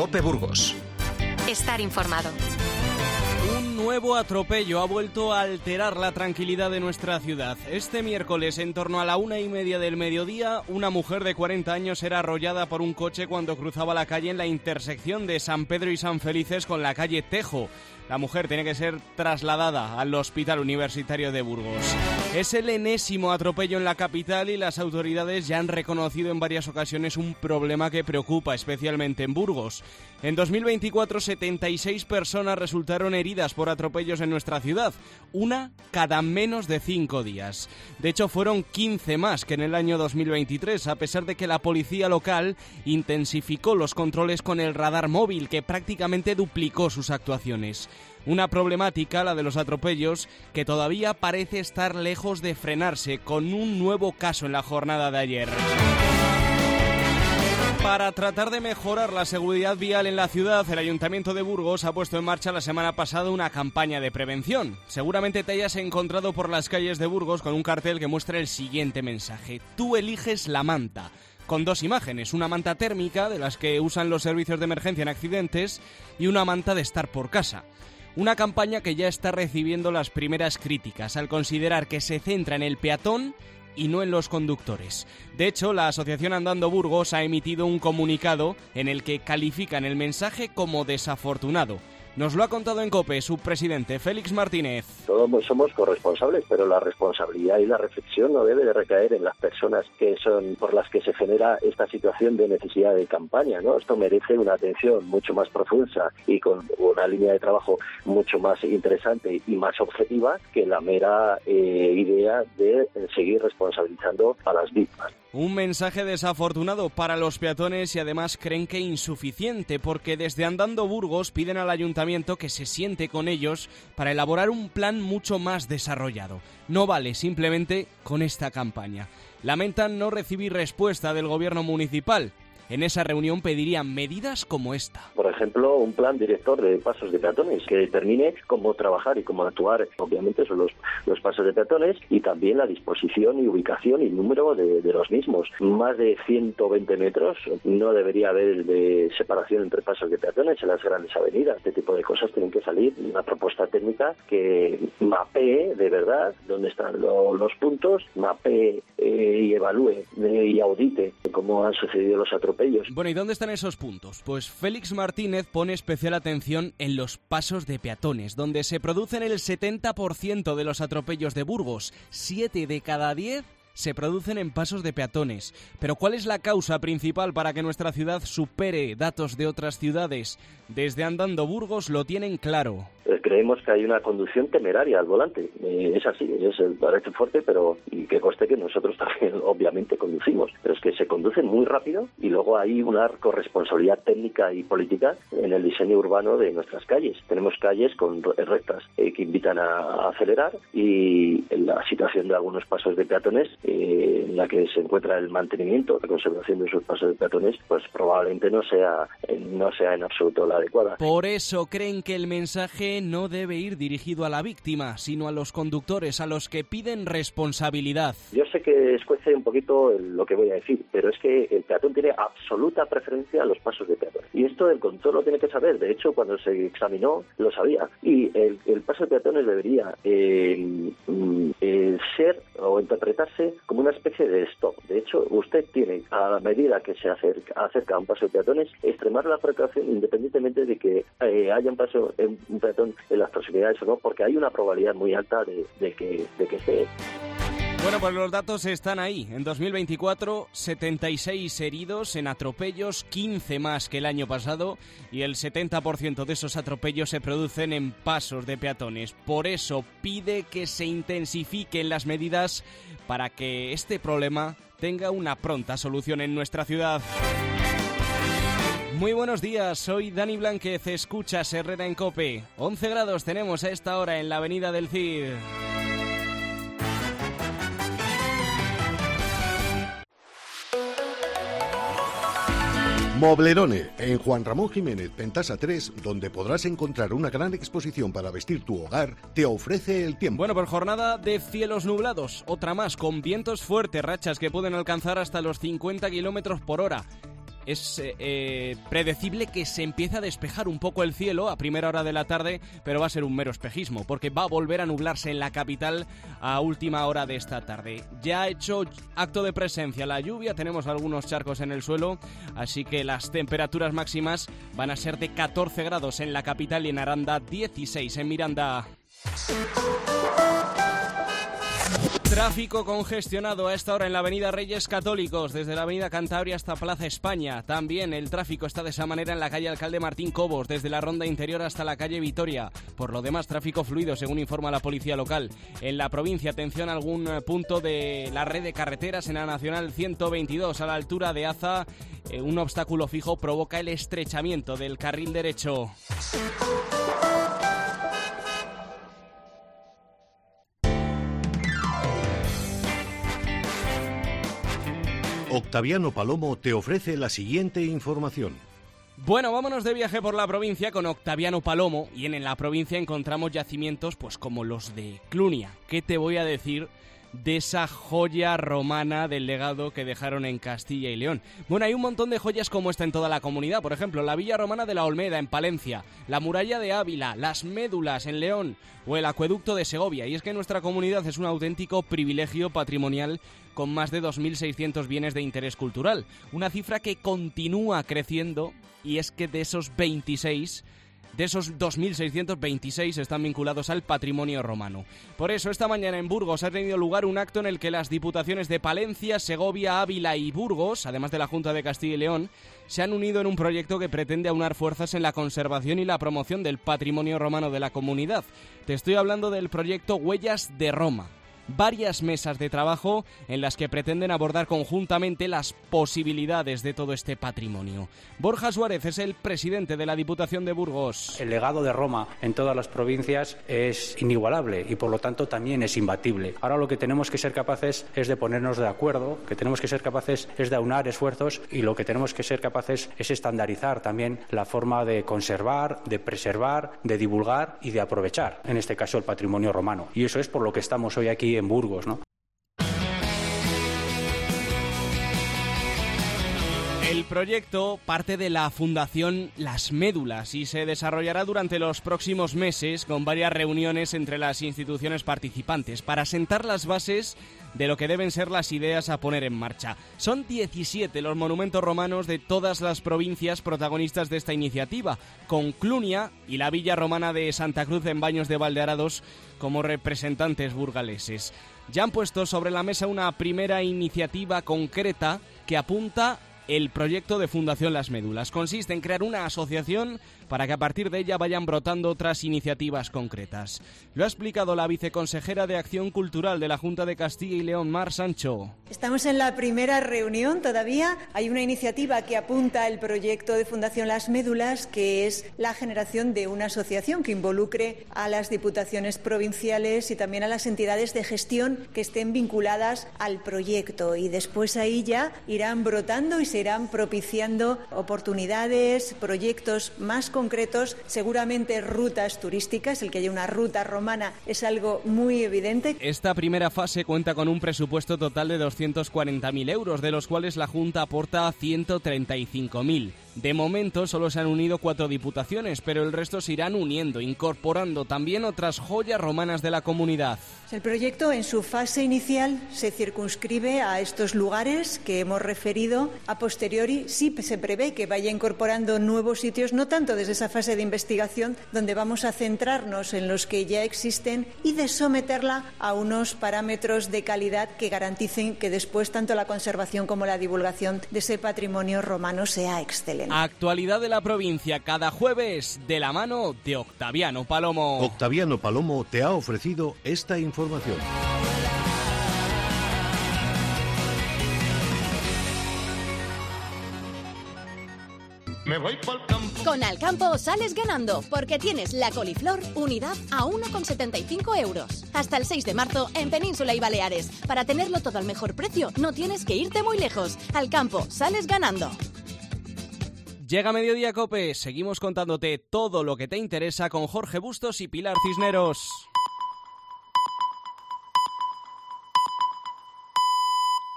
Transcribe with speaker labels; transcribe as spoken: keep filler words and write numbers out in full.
Speaker 1: COPE Burgos.
Speaker 2: Estar informado.
Speaker 3: Un nuevo atropello ha vuelto a alterar la tranquilidad de nuestra ciudad. Este miércoles, en torno a la una y media del mediodía, una mujer de cuarenta años era arrollada por un coche cuando cruzaba la calle en la intersección de San Pedro y San Felices con la calle Tejo. La mujer tiene que ser trasladada al Hospital Universitario de Burgos. Es el enésimo atropello en la capital y las autoridades ya han reconocido en varias ocasiones un problema que preocupa especialmente en Burgos. En dos mil veinticuatro, setenta y seis personas resultaron heridas por atropellos en nuestra ciudad, una cada menos de cinco días. De hecho, fueron quince más que en el año dos mil veintitrés, a pesar de que la policía local intensificó los controles con el radar móvil, que prácticamente duplicó sus actuaciones. Una problemática, la de los atropellos, que todavía parece estar lejos de frenarse, con un nuevo caso en la jornada de ayer. Para tratar de mejorar la seguridad vial en la ciudad, el Ayuntamiento de Burgos ha puesto en marcha la semana pasada una campaña de prevención. Seguramente te hayas encontrado por las calles de Burgos con un cartel que muestra el siguiente mensaje: tú eliges la manta. Con dos imágenes, una manta térmica, de las que usan los servicios de emergencia en accidentes, y una manta de estar por casa. Una campaña que ya está recibiendo las primeras críticas, al considerar que se centra en el peatón y no en los conductores. De hecho, la Asociación Andando Burgos ha emitido un comunicado en el que califican el mensaje como desafortunado. Nos lo ha contado en COPE su presidente, Félix Martínez.
Speaker 4: Todos somos corresponsables, pero la responsabilidad y la reflexión no debe de recaer en las personas que son por las que se genera esta situación de necesidad de campaña, ¿no? Esto merece una atención mucho más profunda y con una línea de trabajo mucho más interesante y más objetiva que la mera eh, idea de seguir responsabilizando a las víctimas.
Speaker 3: Un mensaje desafortunado para los peatones y además creen que insuficiente, porque desde Andando Burgos piden al ayuntamiento que se siente con ellos para elaborar un plan mucho más desarrollado. No vale simplemente con esta campaña. Lamentan no recibir respuesta del gobierno municipal. En esa reunión pedirían medidas como esta.
Speaker 4: Por ejemplo, un plan director de pasos de peatones que determine cómo trabajar y cómo actuar, obviamente, son los, los pasos de peatones, y también la disposición y ubicación y número de, de los mismos. Más de ciento veinte metros no debería haber de separación entre pasos de peatones en las grandes avenidas. Este tipo de cosas tienen que salir. Una propuesta técnica que mapee de verdad dónde están lo, los puntos, mapee eh, y evalúe eh, y audite cómo han sucedido los atropellos.
Speaker 3: Bueno, ¿y dónde están esos puntos? Pues Félix Martínez pone especial atención en los pasos de peatones, donde se producen el setenta por ciento de los atropellos de Burgos. Siete de cada diez se producen en pasos de peatones. Pero ¿cuál es la causa principal para que nuestra ciudad supere datos de otras ciudades? Desde Andando Burgos lo tienen claro.
Speaker 4: Creemos que hay una conducción temeraria al volante. Eh, es así, es el parece fuerte, pero y que conste que nosotros también obviamente conducimos. Pero es que se conducen muy rápido y luego hay una corresponsabilidad técnica y política en el diseño urbano de nuestras calles. Tenemos calles con rectas eh, que invitan a, a acelerar, y en la situación de algunos pasos de peatones eh, en la que se encuentra el mantenimiento, la conservación de esos pasos de peatones, pues probablemente no sea, eh, no sea en absoluto la adecuada.
Speaker 3: Por eso creen que el mensaje no debe ir dirigido a la víctima, sino a los conductores, a los que piden responsabilidad.
Speaker 4: Yo sé que escuece un poquito lo que voy a decir, pero es que el peatón tiene absoluta preferencia a los pasos de peatones. Y esto el conductor lo tiene que saber. De hecho, cuando se examinó, lo sabía. Y el, el paso de peatones debería eh, eh, ser o interpretarse como una especie de stop. De hecho, usted tiene, a la medida que se acerca, acerca a un paso de peatones, extremar la precaución independientemente de que eh, haya un paso, un peatón en las proximidades o no, porque hay una probabilidad muy alta de, de que de que esté.
Speaker 3: Bueno, pues los datos están ahí. En dos mil veinticuatro, setenta y seis heridos en atropellos, quince más que el año pasado, y el setenta por ciento de esos atropellos se producen en pasos de peatones. Por eso pide que se intensifiquen las medidas para que este problema tenga una pronta solución en nuestra ciudad. Muy buenos días, soy Dani Blánquez, escuchas Herrera en COPE. once grados tenemos a esta hora en la avenida del Cid.
Speaker 5: Moblerone, en Juan Ramón Jiménez, Pentasa tres, donde podrás encontrar una gran exposición para vestir tu hogar, te ofrece el tiempo.
Speaker 3: Bueno, por jornada de cielos nublados, otra más, con vientos fuertes, rachas que pueden alcanzar hasta los cincuenta kilómetros por hora. es eh, predecible que se empiece a despejar un poco el cielo a primera hora de la tarde, pero va a ser un mero espejismo, porque va a volver a nublarse en la capital a última hora de esta tarde. Ya ha hecho acto de presencia la lluvia, tenemos algunos charcos en el suelo, así que las temperaturas máximas van a ser de catorce grados en la capital y en Aranda dieciséis en Miranda. Tráfico congestionado a esta hora en la avenida Reyes Católicos, desde la avenida Cantabria hasta Plaza España. También el tráfico está de esa manera en la calle Alcalde Martín Cobos, desde la Ronda Interior hasta la calle Vitoria. Por lo demás, tráfico fluido, según informa la policía local. En la provincia, atención a algún punto de la red de carreteras en la Nacional ciento veintidós, a la altura de Aza. Eh, un obstáculo fijo provoca el estrechamiento del carril derecho.
Speaker 5: Octaviano Palomo te ofrece la siguiente información.
Speaker 3: Bueno, vámonos de viaje por la provincia con Octaviano Palomo, y en, en la provincia encontramos yacimientos pues como los de Clunia. ¿Qué te voy a decir de esa joya romana del legado que dejaron en Castilla y León? Bueno, hay un montón de joyas como esta en toda la comunidad. Por ejemplo, la Villa Romana de la Olmeda en Palencia, la Muralla de Ávila, las Médulas en León o el Acueducto de Segovia. Y es que nuestra comunidad es un auténtico privilegio patrimonial con más de dos mil seiscientos bienes de interés cultural. Una cifra que continúa creciendo, y es que de esos veintiséis... De esos dos mil seiscientos veintiséis están vinculados al patrimonio romano. Por eso, esta mañana en Burgos ha tenido lugar un acto en el que las diputaciones de Palencia, Segovia, Ávila y Burgos, además de la Junta de Castilla y León, se han unido en un proyecto que pretende aunar fuerzas en la conservación y la promoción del patrimonio romano de la comunidad. Te estoy hablando del proyecto Huellas de Roma. Varias mesas de trabajo en las que pretenden abordar conjuntamente las posibilidades de todo este patrimonio. Borja Suárez es el presidente de la Diputación de Burgos.
Speaker 1: El legado de Roma en todas las provincias es inigualable y por lo tanto también es imbatible. Ahora lo que tenemos que ser capaces es de ponernos de acuerdo, que tenemos que ser capaces es de aunar esfuerzos, y lo que tenemos que ser capaces es estandarizar también la forma de conservar, de preservar, de divulgar y de aprovechar, en este caso el patrimonio romano. Y eso es por lo que estamos hoy aquí en Burgos, ¿no?
Speaker 3: El proyecto parte de la Fundación Las Médulas y se desarrollará durante los próximos meses con varias reuniones entre las instituciones participantes para sentar las bases de lo que deben ser las ideas a poner en marcha. Son diecisiete los monumentos romanos de todas las provincias protagonistas de esta iniciativa, con Clunia y la Villa Romana de Santa Cruz en Baños de Valdearados como representantes burgaleses. Ya han puesto sobre la mesa una primera iniciativa concreta que apunta el proyecto de Fundación Las Médulas. Consiste en crear una asociación para que a partir de ella vayan brotando otras iniciativas concretas. Lo ha explicado la viceconsejera de Acción Cultural de la Junta de Castilla y León, Mar Sancho.
Speaker 6: Estamos en la primera reunión todavía. Hay una iniciativa que apunta el proyecto de Fundación Las Médulas, que es la generación de una asociación que involucre a las diputaciones provinciales y también a las entidades de gestión que estén vinculadas al proyecto. Y después ahí ya irán brotando y se irán propiciando oportunidades, proyectos más concretos, seguramente rutas turísticas. El que haya una ruta romana es algo muy evidente.
Speaker 3: Esta primera fase cuenta con un presupuesto total de doscientos cuarenta mil euros, de los cuales la Junta aporta ciento treinta y cinco mil. De momento solo se han unido cuatro diputaciones, pero el resto se irán uniendo, incorporando también otras joyas romanas de la comunidad.
Speaker 6: El proyecto en su fase inicial se circunscribe a estos lugares que hemos referido. A posteriori sí se prevé que vaya incorporando nuevos sitios, no tanto desde esa fase de investigación, donde vamos a centrarnos en los que ya existen y de someterla a unos parámetros de calidad que garanticen que después tanto la conservación como la divulgación de ese patrimonio romano sea excelente.
Speaker 3: Actualidad de la provincia cada jueves de la mano de Octaviano Palomo.
Speaker 5: Octaviano Palomo te ha ofrecido esta información.
Speaker 7: Me voy pa'l campo.
Speaker 8: Con Alcampo sales ganando porque tienes la coliflor unidad a uno con setenta y cinco euros. Hasta el seis de marzo en Península y Baleares. Para tenerlo todo al mejor precio no tienes que irte muy lejos. Alcampo, sales ganando.
Speaker 3: Llega Mediodía Cope, seguimos contándote todo lo que te interesa con Jorge Bustos y Pilar Cisneros.